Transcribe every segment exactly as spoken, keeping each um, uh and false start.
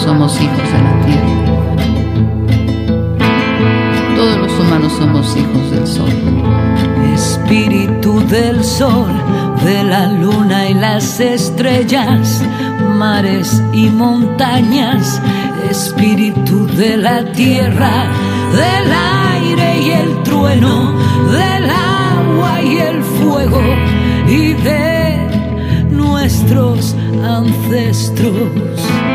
humanos somos hijos de la tierra. Todos los humanos somos hijos del sol. Espíritu del sol, de la luna y las estrellas, mares y montañas, espíritu de la tierra, del aire y el trueno, del agua y el fuego, y de nuestros ancestros.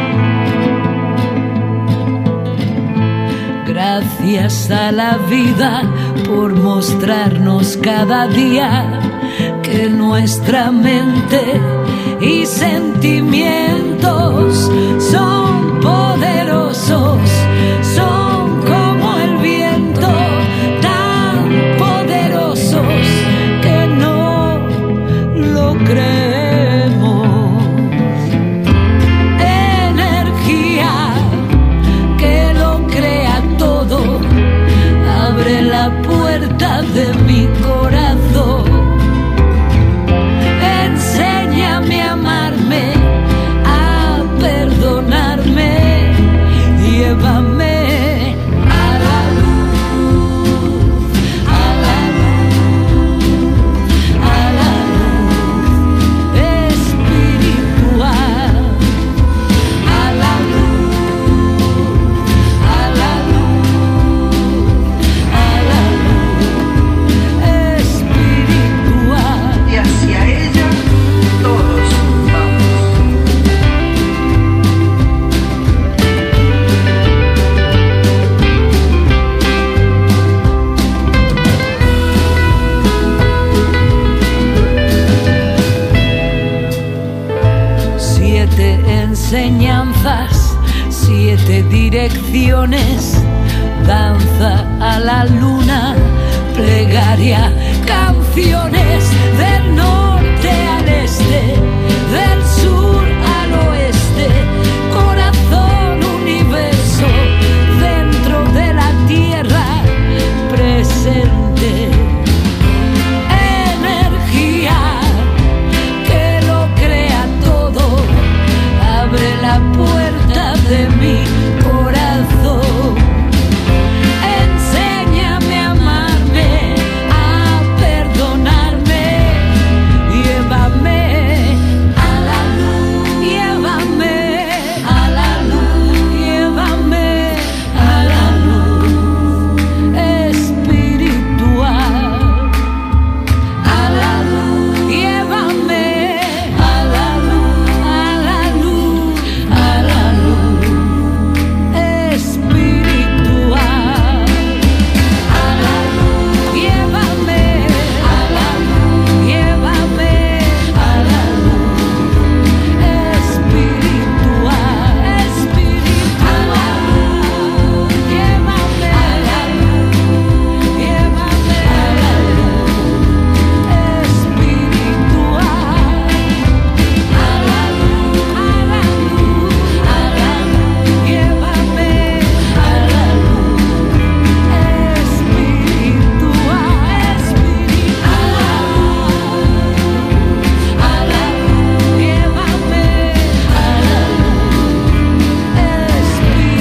Gracias a la vida por mostrarnos cada día que nuestra mente y sentimientos son poderosos, son como el viento, tan poderosos que no lo creemos. Energía que lo crea todo, abre la puerta de mi corazón. Enséñame a amarme, a perdonarme, llévame a la luz, a la luz, a la luz espiritual, a la luz, a la luz, a la luz espiritual. Y hacia ella todos vamos. Siete enseñanzas, siete direcciones, danza a la luna, plegaria, canciones del norte al este, del sur al oeste, corazón, universo, dentro de la tierra, presente. Energía que lo crea todo, abre la puerta de mi corazón. Enséñame a amarme, a perdonarme, llévame a la luz, llévame a la luz, llévame a la luz espiritual, a la luz, llévame a la luz, a la luz, a la luz espiritual, a la luz, llévame a la luz, llévame a la luz espiritual, espiritual, a la luz, llévame a la luz, llévame a la luz espiritual, a la luz, a la luz, a la luz, llévame a la luz espiritual, espiritual, a la luz, a la luz, llévame a la luz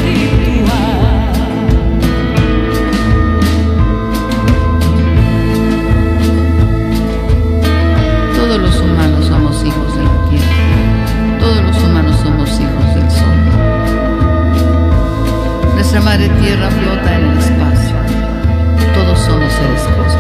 espiritual. Todos los humanos somos hijos de la tierra. Todos los humanos somos hijos del sol. Nuestra madre tierra flota en el espacio. Todos somos seres cósmicos.